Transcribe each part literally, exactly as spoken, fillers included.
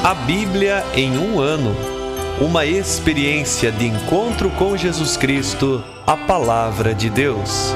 A Bíblia em um ano. Uma experiência de encontro com Jesus Cristo, a Palavra de Deus.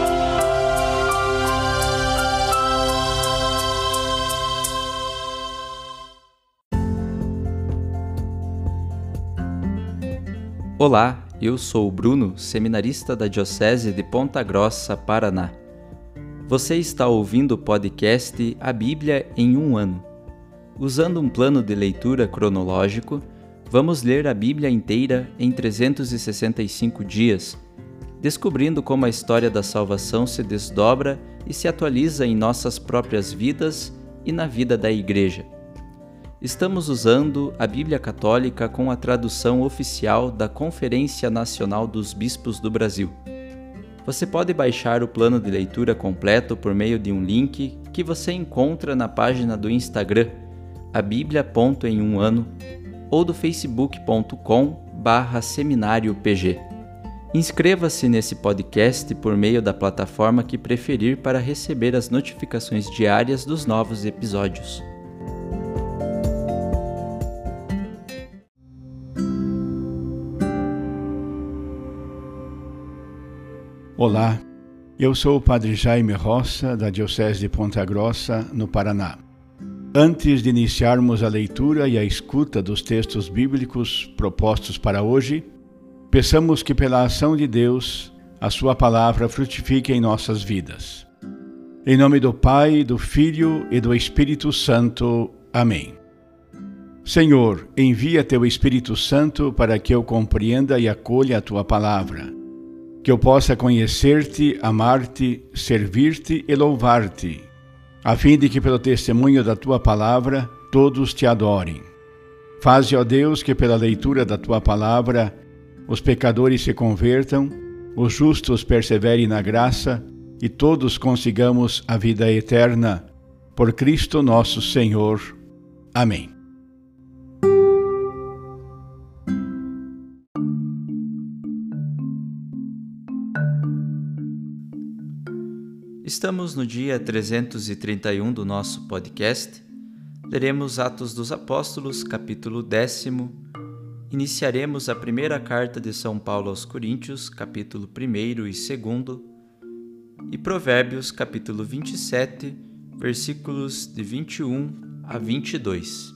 Olá, eu sou o Bruno, seminarista da Diocese de Ponta Grossa, Paraná. Você está ouvindo o podcast A Bíblia em um ano. Usando um plano de leitura cronológico, vamos ler a Bíblia inteira em trezentos e sessenta e cinco dias, descobrindo como a história da salvação se desdobra e se atualiza em nossas próprias vidas e na vida da Igreja. Estamos usando a Bíblia Católica com a tradução oficial da Conferência Nacional dos Bispos do Brasil. Você pode baixar o plano de leitura completo por meio de um link que você encontra na página do Instagram, a bíblia ponto em um ano, ou do facebook ponto com barra seminário P G. Inscreva-se nesse podcast por meio da plataforma que preferir para receber as notificações diárias dos novos episódios. Olá, eu sou o Padre Jaime Roça, da Diocese de Ponta Grossa, no Paraná. Antes de iniciarmos a leitura e a escuta dos textos bíblicos propostos para hoje, peçamos que pela ação de Deus, a sua palavra frutifique em nossas vidas. Em nome do Pai, do Filho e do Espírito Santo. Amém. Senhor, envia teu Espírito Santo para que eu compreenda e acolha a tua palavra, que eu possa conhecer-te, amar-te, servir-te e louvar-te, a fim de que pelo testemunho da tua palavra todos te adorem. Faze, ó Deus, que pela leitura da tua palavra os pecadores se convertam, os justos perseverem na graça e todos consigamos a vida eterna. Por Cristo nosso Senhor. Amém. Estamos no dia trezentos e trinta e um do nosso podcast. Leremos Atos dos Apóstolos, capítulo décimo. Iniciaremos a primeira carta de São Paulo aos Coríntios, capítulo primeiro e segundo. E Provérbios, capítulo vinte e sete, versículos de vinte e um a vinte e dois.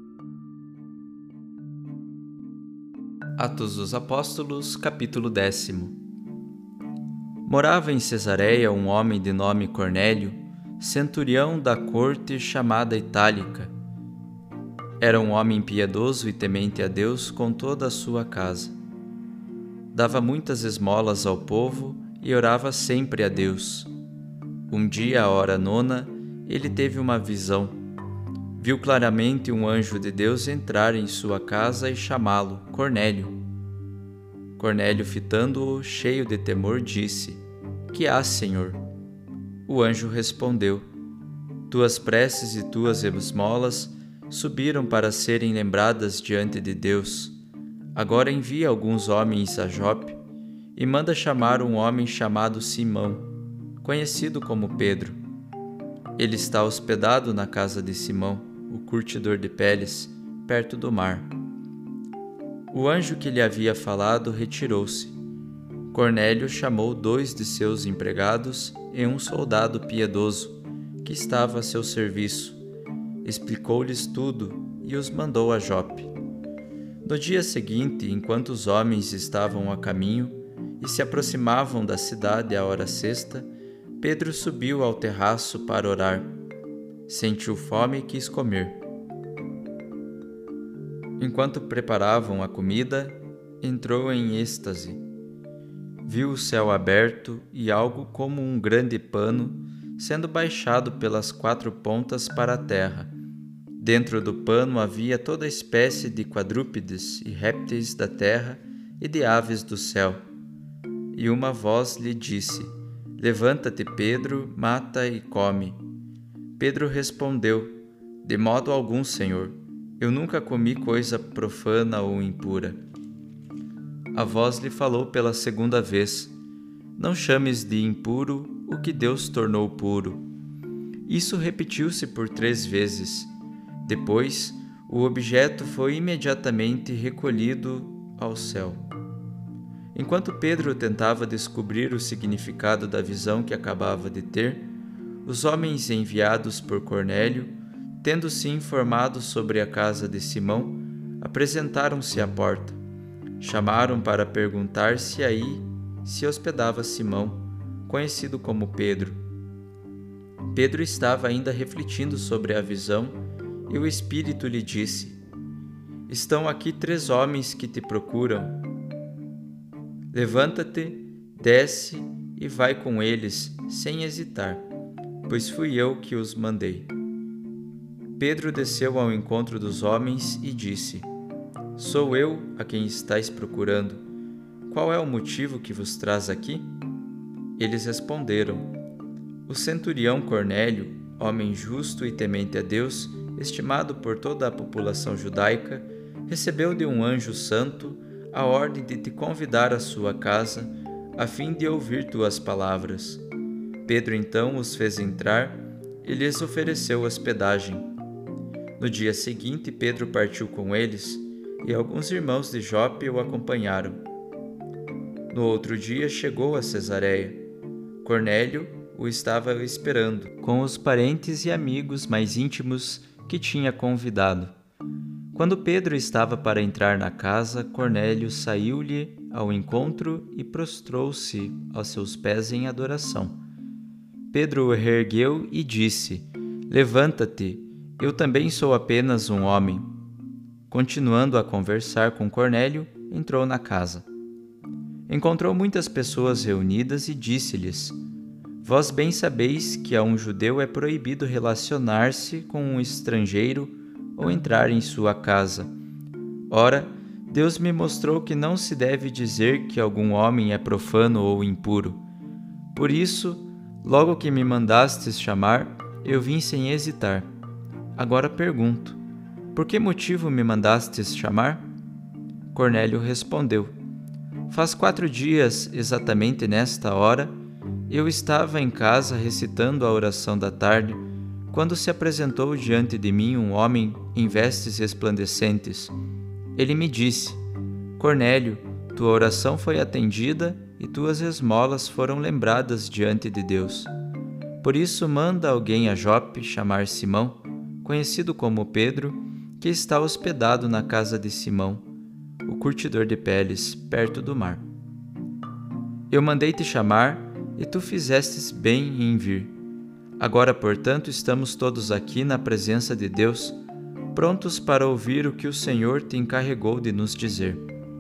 Atos dos Apóstolos, capítulo décimo. Morava em Cesareia um homem de nome Cornélio, centurião da corte chamada Itálica. Era um homem piedoso e temente a Deus com toda a sua casa. Dava muitas esmolas ao povo e orava sempre a Deus. Um dia, à hora nona, ele teve uma visão. Viu claramente um anjo de Deus entrar em sua casa e chamá-lo, Cornélio. Cornélio, fitando-o, cheio de temor, disse: Que há, Senhor? O anjo respondeu: Tuas preces e tuas esmolas subiram para serem lembradas diante de Deus. Agora envia alguns homens a Jope e manda chamar um homem chamado Simão, conhecido como Pedro. Ele está hospedado na casa de Simão, o curtidor de peles, perto do mar. O anjo que lhe havia falado retirou-se. Cornélio chamou dois de seus empregados e um soldado piedoso, que estava a seu serviço. Explicou-lhes tudo e os mandou a Jope. No dia seguinte, enquanto os homens estavam a caminho e se aproximavam da cidade à hora sexta, Pedro subiu ao terraço para orar. Sentiu fome e quis comer. Enquanto preparavam a comida, entrou em êxtase. Viu o céu aberto e algo como um grande pano sendo baixado pelas quatro pontas para a terra. Dentro do pano havia toda espécie de quadrúpedes e répteis da terra e de aves do céu. E uma voz lhe disse: Levanta-te, Pedro, mata e come. Pedro respondeu: De modo algum, Senhor. Eu nunca comi coisa profana ou impura. A voz lhe falou pela segunda vez: Não chames de impuro o que Deus tornou puro. Isso repetiu-se por três vezes. Depois, o objeto foi imediatamente recolhido ao céu. Enquanto Pedro tentava descobrir o significado da visão que acabava de ter, os homens enviados por Cornélio, tendo se informado sobre a casa de Simão, apresentaram-se à porta. Chamaram para perguntar se aí se hospedava Simão, conhecido como Pedro. Pedro estava ainda refletindo sobre a visão e o Espírito lhe disse: Estão aqui três homens que te procuram. Levanta-te, desce e vai com eles, sem hesitar, pois fui eu que os mandei. Pedro desceu ao encontro dos homens e disse: Sou eu a quem estáis procurando. Qual é o motivo que vos traz aqui? Eles responderam: O centurião Cornélio, homem justo e temente a Deus, estimado por toda a população judaica, recebeu de um anjo santo a ordem de te convidar à sua casa, a fim de ouvir tuas palavras. Pedro então os fez entrar e lhes ofereceu hospedagem. No dia seguinte, Pedro partiu com eles, e alguns irmãos de Jope o acompanharam. No outro dia chegou a Cesareia. Cornélio o estava esperando, com os parentes e amigos mais íntimos que tinha convidado. Quando Pedro estava para entrar na casa, Cornélio saiu-lhe ao encontro e prostrou-se aos seus pés em adoração. Pedro o reergueu e disse: Levanta-te, eu também sou apenas um homem. Continuando a conversar com Cornélio, entrou na casa. Encontrou muitas pessoas reunidas e disse-lhes: Vós bem sabeis que a um judeu é proibido relacionar-se com um estrangeiro ou entrar em sua casa. Ora, Deus me mostrou que não se deve dizer que algum homem é profano ou impuro. Por isso, logo que me mandastes chamar, eu vim sem hesitar. Agora pergunto: por que motivo me mandastes chamar? Cornélio respondeu: Faz quatro dias, exatamente nesta hora, eu estava em casa recitando a oração da tarde, quando se apresentou diante de mim um homem em vestes resplandecentes. Ele me disse: Cornélio, tua oração foi atendida e tuas esmolas foram lembradas diante de Deus. Por isso manda alguém a Jope chamar Simão, conhecido como Pedro, que está hospedado na casa de Simão, o curtidor de peles, perto do mar. Eu mandei te chamar e tu fizestes bem em vir. Agora, portanto, estamos todos aqui na presença de Deus, prontos para ouvir o que o Senhor te encarregou de nos dizer.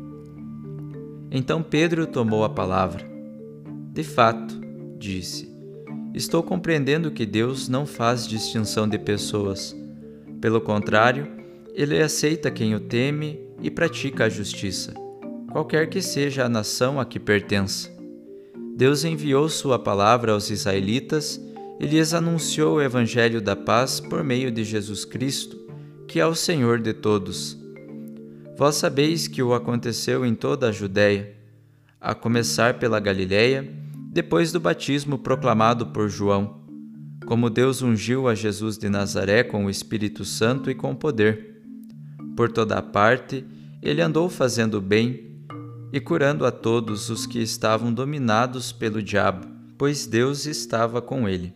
Então Pedro tomou a palavra. De fato, disse, estou compreendendo que Deus não faz distinção de pessoas. Pelo contrário, Ele aceita quem o teme e pratica a justiça, qualquer que seja a nação a que pertença. Deus enviou sua palavra aos israelitas e lhes anunciou o evangelho da paz por meio de Jesus Cristo, que é o Senhor de todos. Vós sabeis que o aconteceu em toda a Judéia, a começar pela Galiléia, depois do batismo proclamado por João, como Deus ungiu a Jesus de Nazaré com o Espírito Santo e com poder. Por toda a parte, ele andou fazendo bem e curando a todos os que estavam dominados pelo diabo, pois Deus estava com ele.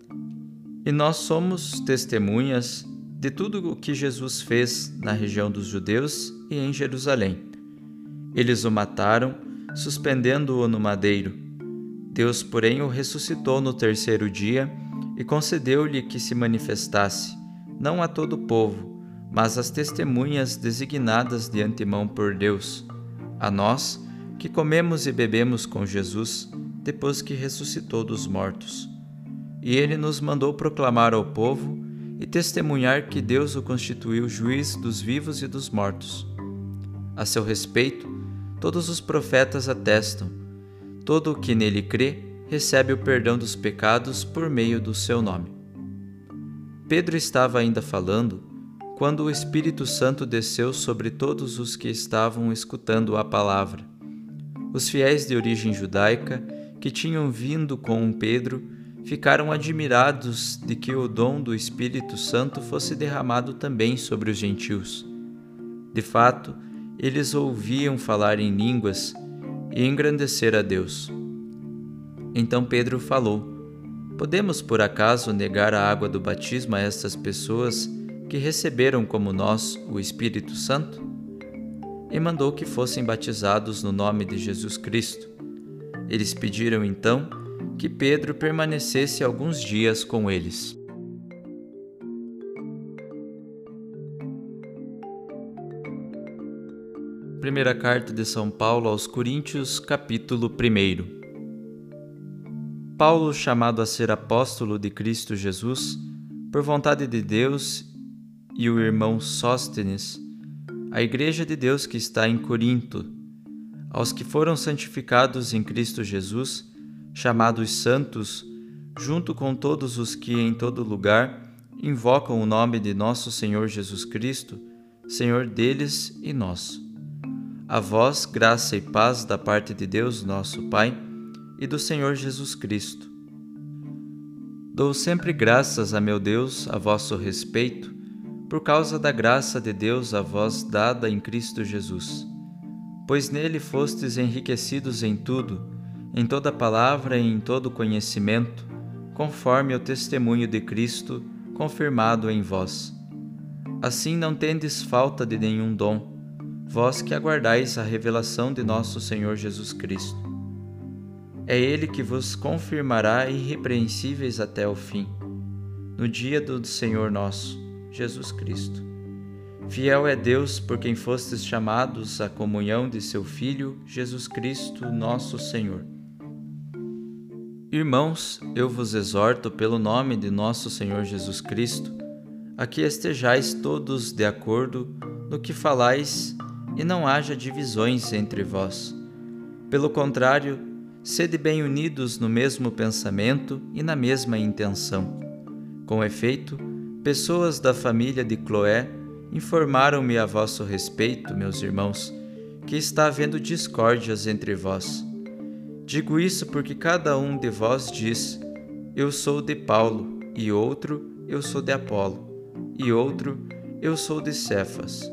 E nós somos testemunhas de tudo o que Jesus fez na região dos judeus e em Jerusalém. Eles o mataram, suspendendo-o no madeiro. Deus, porém, o ressuscitou no terceiro dia e concedeu-lhe que se manifestasse, não a todo o povo, mas às testemunhas designadas de antemão por Deus, a nós que comemos e bebemos com Jesus depois que ressuscitou dos mortos. E ele nos mandou proclamar ao povo e testemunhar que Deus o constituiu juiz dos vivos e dos mortos. A seu respeito, todos os profetas atestam: todo o que nele crê recebe o perdão dos pecados por meio do seu nome. Pedro estava ainda falando quando o Espírito Santo desceu sobre todos os que estavam escutando a palavra. Os fiéis de origem judaica, que tinham vindo com Pedro, ficaram admirados de que o dom do Espírito Santo fosse derramado também sobre os gentios. De fato, eles ouviam falar em línguas e engrandecer a Deus. Então Pedro falou: podemos por acaso negar a água do batismo a estas pessoas que receberam como nós o Espírito Santo? E mandou que fossem batizados no nome de Jesus Cristo. Eles pediram então que Pedro permanecesse alguns dias com eles. Primeira carta de São Paulo aos Coríntios, capítulo primeiro. Paulo, chamado a ser apóstolo de Cristo Jesus, por vontade de Deus, e o irmão Sóstenes, a igreja de Deus que está em Corinto, aos que foram santificados em Cristo Jesus, chamados santos, junto com todos os que em todo lugar invocam o nome de nosso Senhor Jesus Cristo, Senhor deles e nosso. A vós, graça e paz da parte de Deus, nosso Pai, e do Senhor Jesus Cristo. Dou sempre graças a meu Deus a vosso respeito, por causa da graça de Deus a vós dada em Cristo Jesus. Pois nele fostes enriquecidos em tudo, em toda palavra e em todo conhecimento, conforme o testemunho de Cristo confirmado em vós. Assim não tendes falta de nenhum dom, vós que aguardais a revelação de nosso Senhor Jesus Cristo. É Ele que vos confirmará irrepreensíveis até o fim, no dia do Senhor nosso, Jesus Cristo. Fiel é Deus por quem fostes chamados à comunhão de seu Filho, Jesus Cristo, nosso Senhor. Irmãos, eu vos exorto pelo nome de nosso Senhor Jesus Cristo, a que estejais todos de acordo no que falais e não haja divisões entre vós. Pelo contrário, sede bem unidos no mesmo pensamento e na mesma intenção. Com efeito, pessoas da família de Cloé informaram-me a vosso respeito, meus irmãos, que está havendo discórdias entre vós. Digo isso porque cada um de vós diz: eu sou de Paulo, e outro, eu sou de Apolo, e outro, eu sou de Cefas,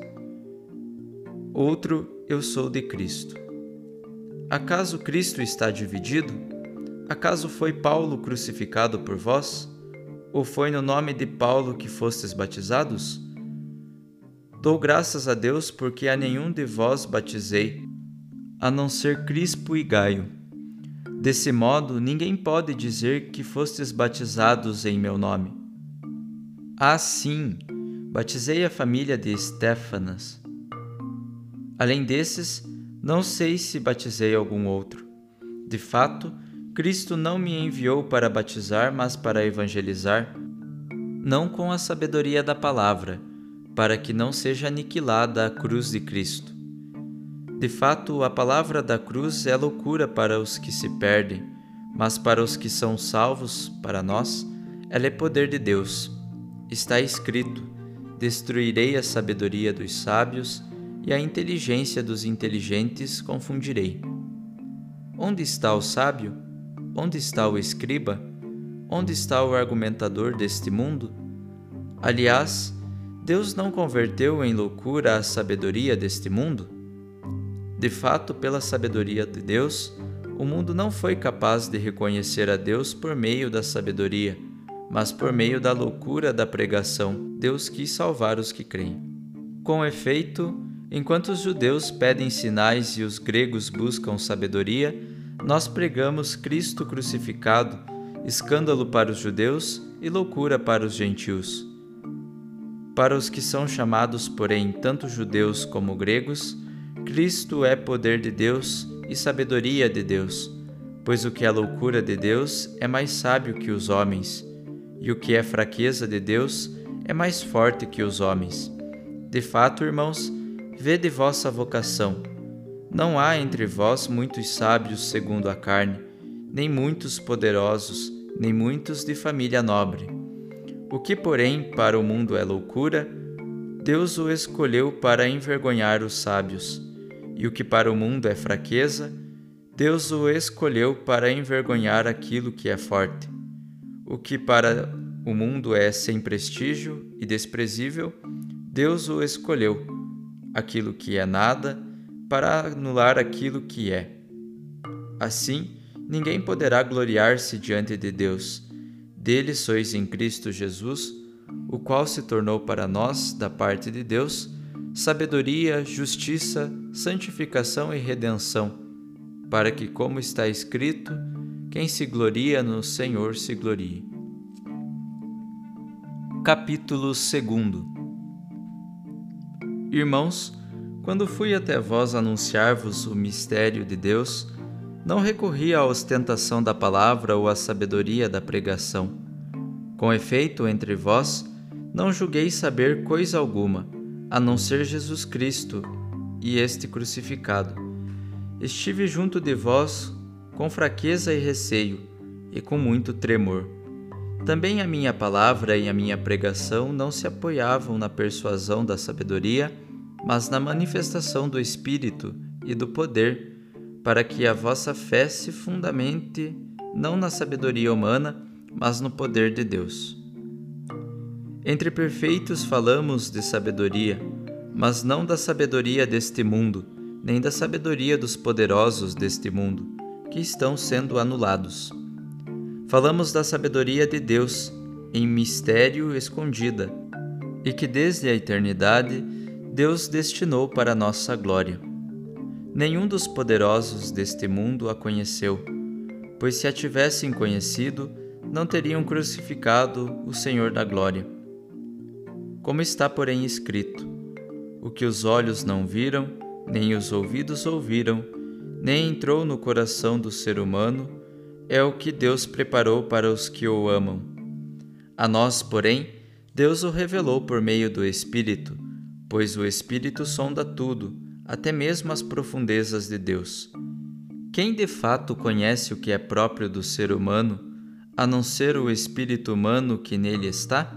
outro, eu sou de Cristo. Acaso Cristo está dividido? Acaso foi Paulo crucificado por vós? Ou foi no nome de Paulo que fostes batizados? Dou graças a Deus porque a nenhum de vós batizei, a não ser Crispo e Gaio. Desse modo, ninguém pode dizer que fostes batizados em meu nome. Ah, sim, batizei a família de Estéfanas. Além desses, não sei se batizei algum outro. De fato, Cristo não me enviou para batizar, mas para evangelizar, não com a sabedoria da palavra, para que não seja aniquilada a cruz de Cristo. De fato, a palavra da cruz é loucura para os que se perdem, mas para os que são salvos, para nós, ela é poder de Deus. Está escrito: destruirei a sabedoria dos sábios e a inteligência dos inteligentes confundirei. Onde está o sábio? Onde está o escriba? Onde está o argumentador deste mundo? Aliás, Deus não converteu em loucura a sabedoria deste mundo? De fato, pela sabedoria de Deus, o mundo não foi capaz de reconhecer a Deus por meio da sabedoria, mas por meio da loucura da pregação. Deus quis salvar os que creem. Com efeito, enquanto os judeus pedem sinais e os gregos buscam sabedoria, nós pregamos Cristo crucificado, escândalo para os judeus e loucura para os gentios. Para os que são chamados, porém, tanto judeus como gregos, Cristo é poder de Deus e sabedoria de Deus, pois o que é loucura de Deus é mais sábio que os homens, e o que é fraqueza de Deus é mais forte que os homens. De fato, irmãos, vede vossa vocação. Não há entre vós muitos sábios segundo a carne, nem muitos poderosos, nem muitos de família nobre. O que, porém, para o mundo é loucura, Deus o escolheu para envergonhar os sábios, e o que para o mundo é fraqueza, Deus o escolheu para envergonhar aquilo que é forte. O que para o mundo é sem prestígio e desprezível, Deus o escolheu, aquilo que é nada, para anular aquilo que é. Assim, ninguém poderá gloriar-se diante de Deus. Dele sois em Cristo Jesus, o qual se tornou para nós, da parte de Deus, sabedoria, justiça, santificação e redenção, para que, como está escrito, quem se gloria no Senhor se glorie. Capítulo dois. Irmãos, quando fui até vós anunciar-vos o mistério de Deus, não recorri à ostentação da palavra ou à sabedoria da pregação. Com efeito, entre vós, não julguei saber coisa alguma, a não ser Jesus Cristo e este crucificado. Estive junto de vós com fraqueza e receio, e com muito tremor. Também a minha palavra e a minha pregação não se apoiavam na persuasão da sabedoria, mas na manifestação do Espírito e do poder, para que a vossa fé se fundamente não na sabedoria humana, mas no poder de Deus. Entre perfeitos falamos de sabedoria, mas não da sabedoria deste mundo, nem da sabedoria dos poderosos deste mundo, que estão sendo anulados. Falamos da sabedoria de Deus, em mistério escondida, e que desde a eternidade Deus destinou para nossa glória. Nenhum dos poderosos deste mundo a conheceu, pois se a tivessem conhecido, não teriam crucificado o Senhor da glória. Como está, porém, escrito: o que os olhos não viram, nem os ouvidos ouviram, nem entrou no coração do ser humano, é o que Deus preparou para os que o amam. A nós, porém, Deus o revelou por meio do Espírito, pois o Espírito sonda tudo, até mesmo as profundezas de Deus. Quem de fato conhece o que é próprio do ser humano, a não ser o espírito humano que nele está?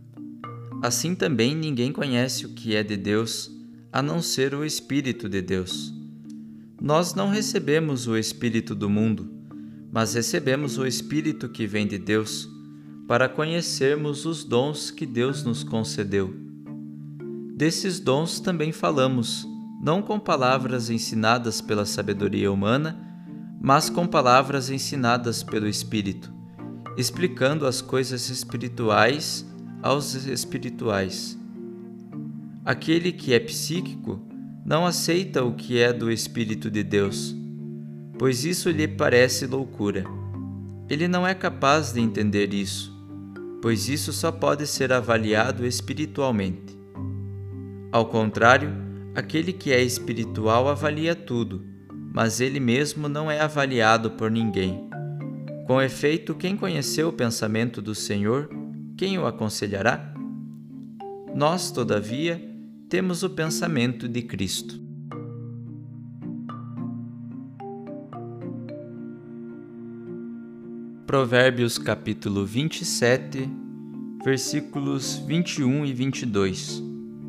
Assim também ninguém conhece o que é de Deus, a não ser o Espírito de Deus. Nós não recebemos o Espírito do mundo, mas recebemos o Espírito que vem de Deus, para conhecermos os dons que Deus nos concedeu. Desses dons também falamos, não com palavras ensinadas pela sabedoria humana, mas com palavras ensinadas pelo Espírito, explicando as coisas espirituais aos espirituais. Aquele que é psíquico não aceita o que é do Espírito de Deus, pois isso lhe parece loucura. Ele não é capaz de entender isso, pois isso só pode ser avaliado espiritualmente. Ao contrário, aquele que é espiritual avalia tudo, mas ele mesmo não é avaliado por ninguém. Com efeito, quem conheceu o pensamento do Senhor, quem o aconselhará? Nós, todavia, temos o pensamento de Cristo. Provérbios capítulo vinte e sete, versículos vinte e um e vinte e dois.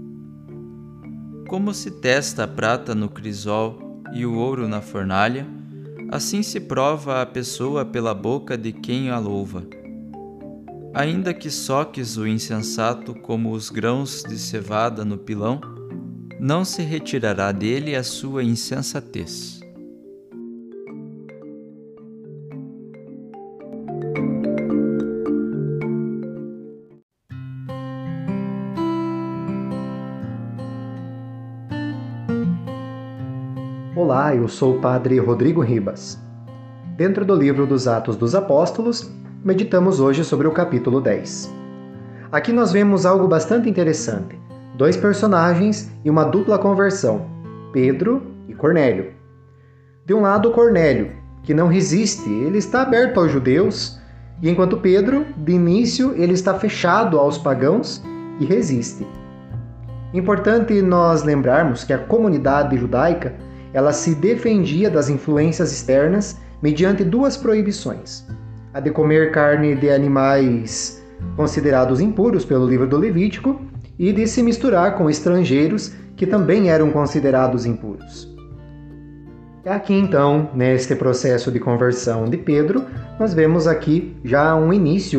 Como se testa a prata no crisol e o ouro na fornalha, assim se prova a pessoa pela boca de quem a louva. Ainda que soques o insensato como os grãos de cevada no pilão, não se retirará dele a sua insensatez. Olá, eu sou o Padre Rodrigo Ribas. Dentro do livro dos Atos dos Apóstolos, meditamos hoje sobre o capítulo dez. Aqui nós vemos algo bastante interessante. Dois personagens e uma dupla conversão, Pedro e Cornélio. De um lado, Cornélio, que não resiste, ele está aberto aos judeus, e enquanto Pedro, de início, ele está fechado aos pagãos e resiste. Importante nós lembrarmos que a comunidade judaica ela se defendia das influências externas mediante duas proibições: a de comer carne de animais considerados impuros pelo livro do Levítico e de se misturar com estrangeiros que também eram considerados impuros. Aqui então, neste processo de conversão de Pedro, nós vemos aqui já um início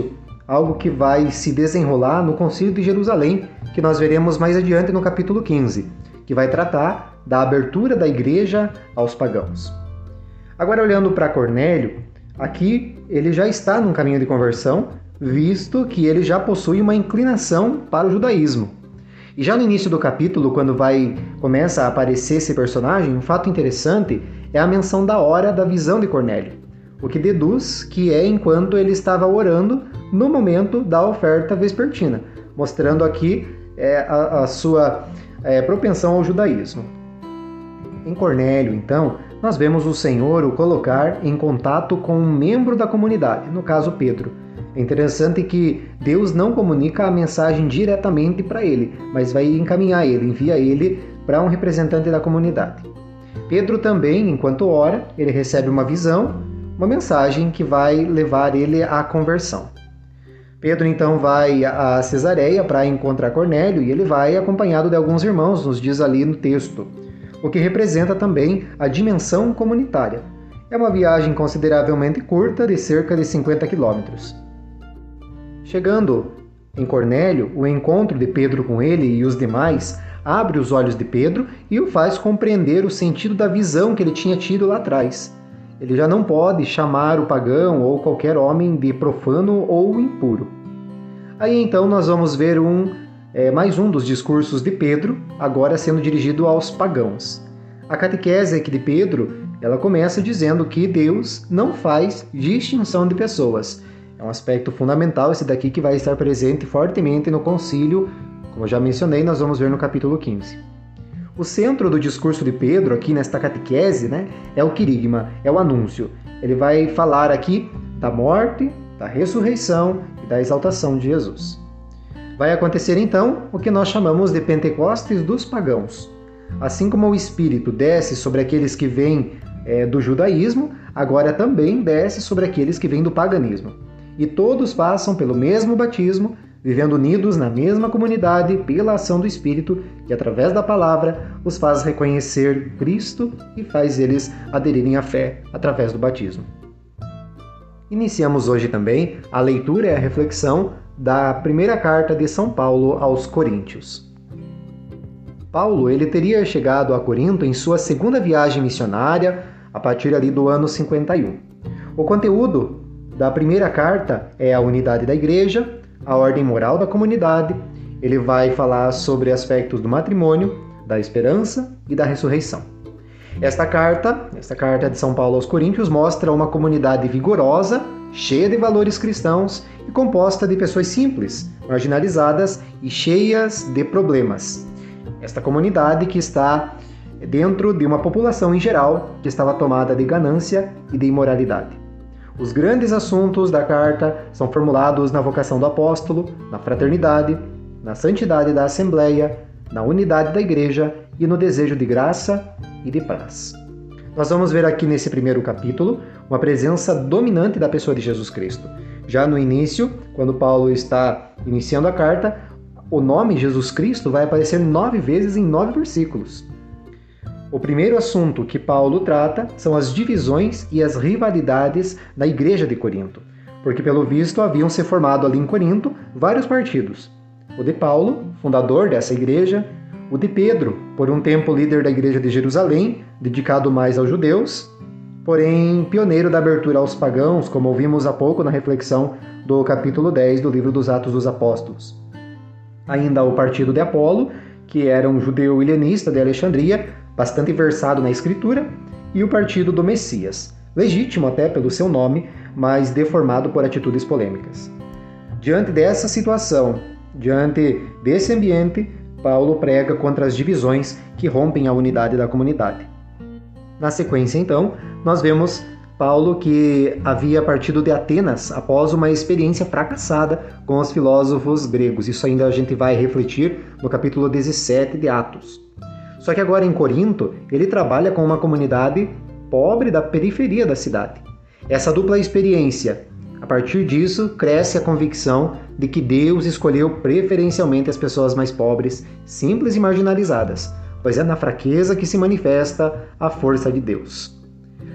algo que vai se desenrolar no Concílio de Jerusalém, que nós veremos mais adiante no capítulo quinze, que vai tratar da abertura da igreja aos pagãos. Agora, olhando para Cornélio, aqui ele já está num caminho de conversão, visto que ele já possui uma inclinação para o judaísmo. E já no início do capítulo, quando vai começa a aparecer esse personagem, um fato interessante é a menção da hora da visão de Cornélio, o que deduz que é enquanto ele estava orando no momento da oferta vespertina, mostrando aqui é, a, a sua é, propensão ao judaísmo. Em Cornélio, então, nós vemos o Senhor o colocar em contato com um membro da comunidade, no caso Pedro. É interessante que Deus não comunica a mensagem diretamente para ele, mas vai encaminhar ele, envia ele para um representante da comunidade. Pedro também, enquanto ora, ele recebe uma visão, uma mensagem que vai levar ele à conversão. Pedro então vai a Cesareia para encontrar Cornélio e ele vai acompanhado de alguns irmãos, nos diz ali no texto, o que representa também a dimensão comunitária. É uma viagem consideravelmente curta, de cerca de cinquenta quilômetros. Chegando em Cornélio, o encontro de Pedro com ele e os demais abre os olhos de Pedro e o faz compreender o sentido da visão que ele tinha tido lá atrás. Ele já não pode chamar o pagão ou qualquer homem de profano ou impuro. Aí então nós vamos ver um, é, mais um dos discursos de Pedro, agora sendo dirigido aos pagãos. A catequese aqui de Pedro, ela começa dizendo que Deus não faz distinção de pessoas. É um aspecto fundamental esse daqui que vai estar presente fortemente no concílio, como eu já mencionei, nós vamos ver no capítulo quinze. O centro do discurso de Pedro, aqui nesta catequese, né, é o querigma, é o anúncio. Ele vai falar aqui da morte, da ressurreição e da exaltação de Jesus. Vai acontecer então o que nós chamamos de Pentecostes dos pagãos. Assim como o Espírito desce sobre aqueles que vêm é, do judaísmo, agora também desce sobre aqueles que vêm do paganismo. E todos passam pelo mesmo batismo, vivendo unidos na mesma comunidade pela ação do Espírito, que através da palavra os faz reconhecer Cristo e faz eles aderirem à fé através do batismo. Iniciamos hoje também a leitura e a reflexão da primeira carta de São Paulo aos Coríntios. Paulo ele teria chegado a Corinto em sua segunda viagem missionária, a partir ali do ano cinquenta e um. O conteúdo da primeira carta é a unidade da igreja, a ordem moral da comunidade. Ele vai falar sobre aspectos do matrimônio, da esperança e da ressurreição. Esta carta, esta carta de São Paulo aos Coríntios, mostra uma comunidade vigorosa, cheia de valores cristãos e composta de pessoas simples, marginalizadas e cheias de problemas. Esta comunidade que está dentro de uma população em geral que estava tomada de ganância e de imoralidade. Os grandes assuntos da carta são formulados na vocação do apóstolo, na fraternidade, na santidade da assembleia, na unidade da igreja e no desejo de graça e de paz. Nós vamos ver aqui nesse primeiro capítulo uma presença dominante da pessoa de Jesus Cristo. Já no início, quando Paulo está iniciando a carta, o nome Jesus Cristo vai aparecer nove vezes em nove versículos. O primeiro assunto que Paulo trata são as divisões e as rivalidades na igreja de Corinto, porque pelo visto haviam se formado ali em Corinto vários partidos. O de Paulo, fundador dessa igreja, o de Pedro, por um tempo líder da igreja de Jerusalém, dedicado mais aos judeus, porém pioneiro da abertura aos pagãos, como ouvimos há pouco na reflexão do capítulo dez do livro dos Atos dos Apóstolos. Ainda o partido de Apolo, que era um judeu helenista de Alexandria, bastante versado na escritura, e o partido do Messias, legítimo até pelo seu nome, mas deformado por atitudes polêmicas. Diante dessa situação, diante desse ambiente, Paulo prega contra as divisões que rompem a unidade da comunidade. Na sequência, então, nós vemos Paulo que havia partido de Atenas após uma experiência fracassada com os filósofos gregos. Isso ainda a gente vai refletir no capítulo dezessete de Atos. Só que agora em Corinto, ele trabalha com uma comunidade pobre da periferia da cidade. Essa dupla experiência, a partir disso, cresce a convicção de que Deus escolheu preferencialmente as pessoas mais pobres, simples e marginalizadas, pois é na fraqueza que se manifesta a força de Deus.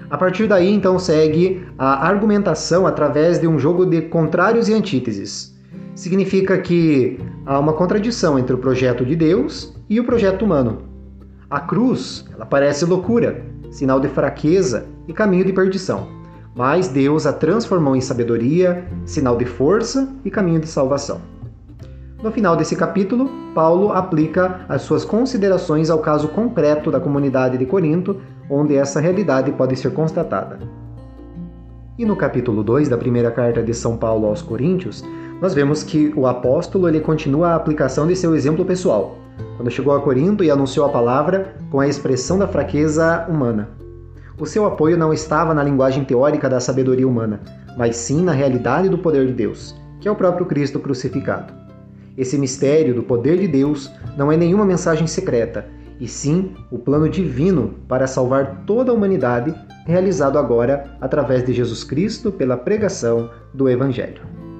A partir daí, então, segue a argumentação através de um jogo de contrários e antíteses. Significa que há uma contradição entre o projeto de Deus e o projeto humano. A cruz, ela parece loucura, sinal de fraqueza e caminho de perdição, mas Deus a transformou em sabedoria, sinal de força e caminho de salvação. No final desse capítulo, Paulo aplica as suas considerações ao caso concreto da comunidade de Corinto, onde essa realidade pode ser constatada. E no capítulo dois da primeira carta de São Paulo aos Coríntios, nós vemos que o apóstolo ele continua a aplicação de seu exemplo pessoal, quando chegou a Corinto e anunciou a palavra com a expressão da fraqueza humana. O seu apoio não estava na linguagem teórica da sabedoria humana, mas sim na realidade do poder de Deus, que é o próprio Cristo crucificado. Esse mistério do poder de Deus não é nenhuma mensagem secreta, e sim o plano divino para salvar toda a humanidade, realizado agora através de Jesus Cristo pela pregação do Evangelho.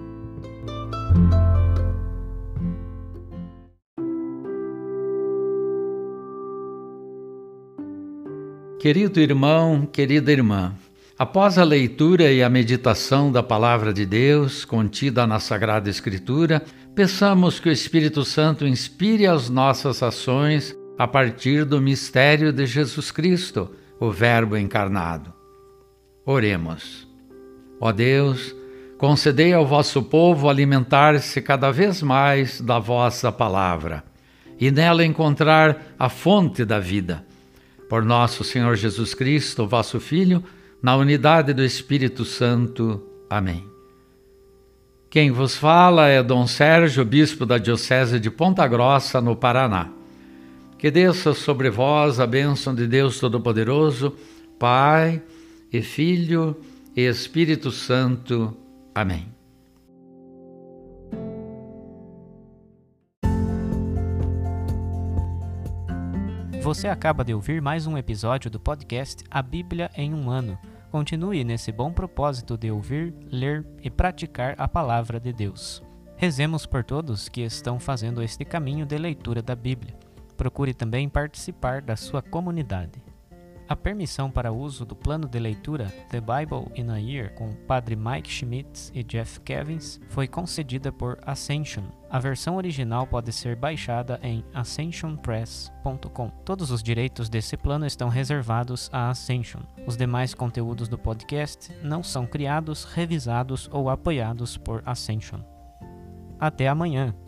Querido irmão, querida irmã, após a leitura e a meditação da Palavra de Deus contida na Sagrada Escritura, peçamos que o Espírito Santo inspire as nossas ações a partir do mistério de Jesus Cristo, o Verbo encarnado. Oremos. Ó Deus, concedei ao vosso povo alimentar-se cada vez mais da vossa palavra e nela encontrar a fonte da vida. Por nosso Senhor Jesus Cristo, vosso Filho, na unidade do Espírito Santo. Amém. Quem vos fala é Dom Sérgio, bispo da Diocese de Ponta Grossa, no Paraná. Que desça sobre vós a bênção de Deus Todo-Poderoso, Pai e Filho e Espírito Santo. Amém. Você acaba de ouvir mais um episódio do podcast A Bíblia em um Ano. Continue nesse bom propósito de ouvir, ler e praticar a Palavra de Deus. Rezemos por todos que estão fazendo este caminho de leitura da Bíblia. Procure também participar da sua comunidade. A permissão para uso do plano de leitura The Bible in a Year com o padre Mike Schmitz e Jeff Kevins foi concedida por Ascension. A versão original pode ser baixada em ascension press ponto com. Todos os direitos desse plano estão reservados à Ascension. Os demais conteúdos do podcast não são criados, revisados ou apoiados por Ascension. Até amanhã!